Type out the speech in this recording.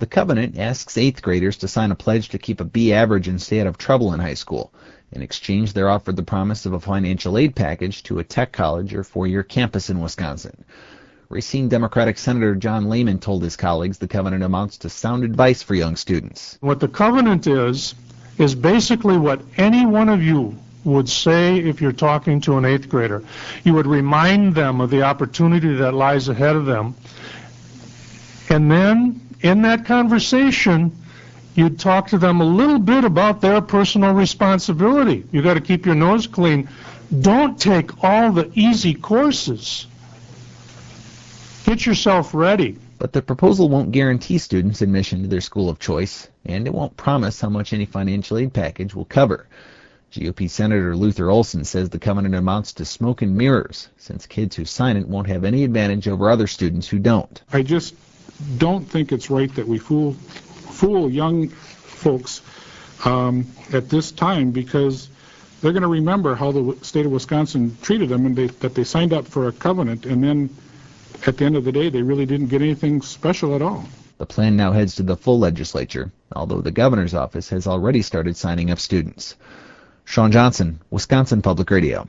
covenant asks 8th graders to sign a pledge to keep a B average and stay out of trouble in high school. In exchange, they're offered the promise of a financial aid package to a tech college or four-year campus in Wisconsin. Racine Democratic Senator John Lehman told his colleagues the covenant amounts to sound advice for young students. What the covenant is basically what any one of you would say if you're talking to an 8th grader. You would remind them of the opportunity that lies ahead of them. And then, in that conversation, you'd talk to them a little bit about their personal responsibility. You got to keep your nose clean. Don't take all the easy courses. Get yourself ready. But the proposal won't guarantee students admission to their school of choice, and it won't promise how much any financial aid package will cover. GOP Senator Luther Olson says the covenant amounts to smoke and mirrors, since kids who sign it won't have any advantage over other students who don't. I just don't think it's right that we fool young folks at this time, because they're going to remember how the state of Wisconsin treated them, and that they signed up for a covenant, and then at the end of the day they really didn't get anything special at all. The plan now heads to the full legislature, although the governor's office has already started signing up students. Sean Johnson, Wisconsin Public Radio.